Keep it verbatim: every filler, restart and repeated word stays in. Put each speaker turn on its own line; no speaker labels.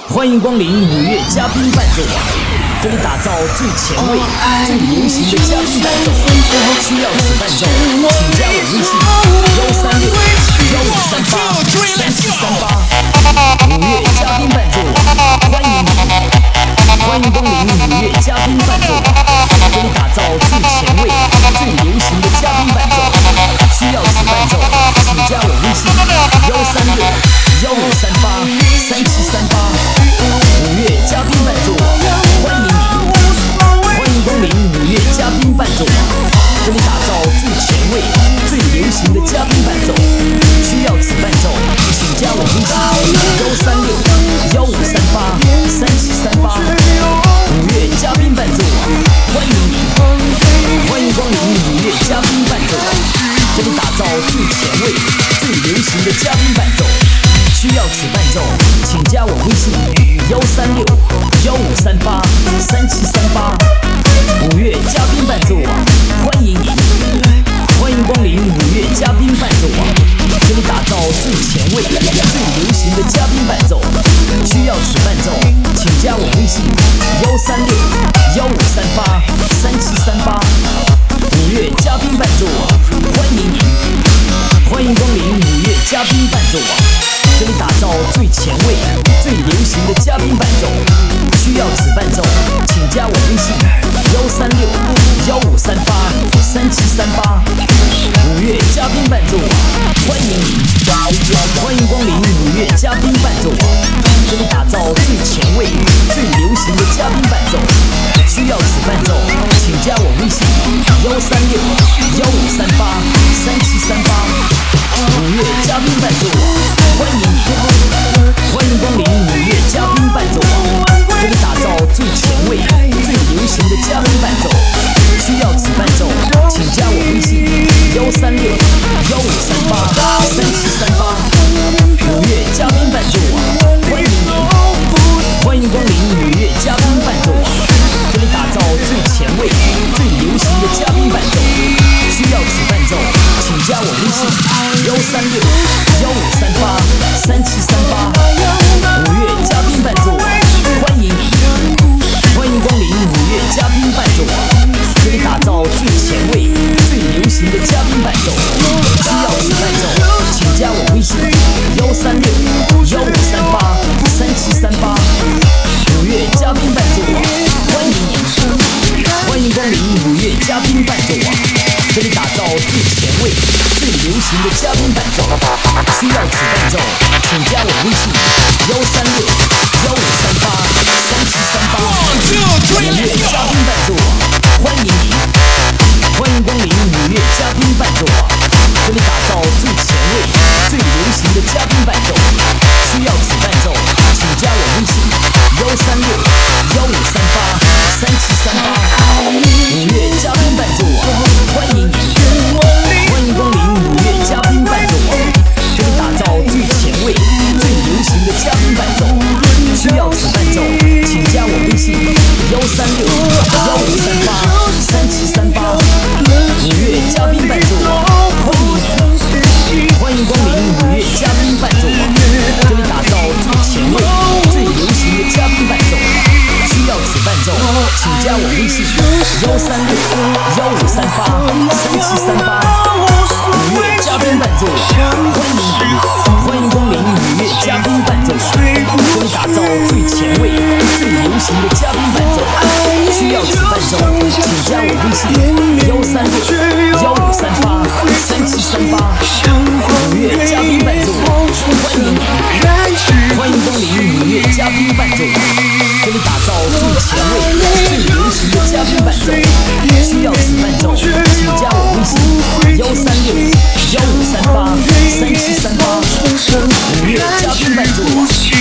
欢迎光临五月嘉宾伴奏网，这里打造最前卫、最流行的嘉宾伴奏。需要此伴奏，请加我微信幺三六幺五三八三七三八。五月嘉宾伴奏网，欢迎你，欢迎光临五月嘉宾伴奏网，这里打造最前卫、最流行的嘉宾伴奏。需要此伴奏，请加我微信幺三六幺五三八三七三八。五月嘉宾伴奏网，欢迎你，欢迎光临五月嘉宾伴奏网，这里打造最前卫、最流行的嘉宾伴奏。需要此伴奏，请加我微信幺三六幺五三八三七三八。五月嘉宾伴奏网，欢迎你，欢迎光临五月嘉宾伴奏网，这里打造最前卫、最流行的嘉宾伴奏。需要此伴奏，请加我微信幺三六幺五三八三七三八。五月嘉宾伴奏网，欢迎你，欢迎光临五月嘉宾伴奏网，这里打造最前卫、最流行的嘉宾伴奏。需要此伴奏，请加我微信幺三六幺五三八三七三八。五月嘉宾伴奏网，欢迎你，欢迎光临五月嘉宾伴奏网，这里打造最前卫、最流行的嘉宾伴奏。需要此伴奏，请加我微信幺三六幺五三八三七三八。五月嘉宾伴奏网，欢迎你，欢迎光临五月嘉宾伴奏网，这里打造最前卫、最流行的嘉宾伴奏。需要此伴奏，请加我微信幺三六幺五三八三七三八。五月嘉宾伴奏网，欢迎你，欢迎光临五月嘉宾伴奏网，这里打造最前卫、最流行的嘉宾伴奏。需要此伴奏，请加我微信幺三六幺五三八三七三八。五月嘉宾伴奏网，欢迎你，欢迎光临五月嘉宾伴奏网，这里打造最前卫、最流行的嘉宾伴奏。需要此伴奏，请加我微信幺三六幺五三八三七三八。五月嘉宾伴奏网，欢迎你，欢迎光临五月嘉宾伴奏网，这里打造最前卫、最流行的嘉宾伴奏。需要此伴奏，请加我微信幺三六幺五三八三七三八。五月嘉宾伴奏网，欢迎你，欢迎光临五月嘉宾伴奏网，这里打造最前卫、最流行的嘉宾伴奏。需要此伴奏，请加我微信幺三六幺五三八三七三八。五月嘉宾伴奏网，欢迎你，欢迎光临五月嘉宾伴奏网，这里打造最前卫、最流行的嘉宾伴奏。需要此伴奏，请加我微信幺三六幺五三八三七三八。五月嘉宾伴奏网，欢迎你，欢迎光临五月嘉宾伴奏网，这里打造最前卫、最流行的嘉宾伴奏。需要此伴奏，请加我微信幺三六幺五三八三七三八。五月嘉宾伴奏网，欢迎你，欢迎光临五月嘉宾伴奏网，这里打造最前卫、最流行的嘉宾伴奏。需要此伴奏，请加我微信幺三六幺五三八三七三八。五月嘉宾伴奏网，欢迎你，欢迎光临五月嘉宾伴奏网，这里打造最前卫、最流行的嘉宾伴奏。需要此伴奏，请加我微信幺三六幺五三八三七三八。五月嘉宾伴奏网，欢迎你，欢迎光临五月嘉宾伴奏网，这里打造最前卫、最流行的嘉宾伴奏。需要此伴奏，请加我微信幺三六幺五三八三七三八。五月嘉宾伴奏网。